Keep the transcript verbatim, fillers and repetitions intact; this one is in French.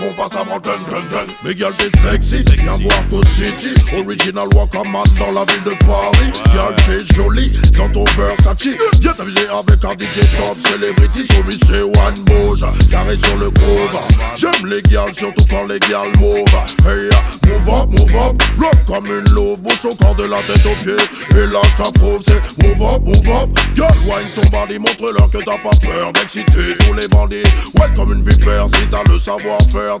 on passe à Mountain Gun Gun. Mais y'all t'es sexy, viens voir Code City. Original Wakaman dans la ville de Paris. Y'all t'es jolie dans ton Versace. Viens t'amuser avec un D J top celebrity. Soumis c'est One Bouge, carré sur le groove. J'aime les gals, surtout quand les gals move. Hey, move up, move up, rock comme une louve. Bouge ton corps de la tête aux pieds. Et là je t'approuve, c'est move up, move up. Girl, wine ton body, montre-leur que t'as pas peur d'exciter tous les bandits. Ouais, comme une vipère, si t'as le savoir-faire.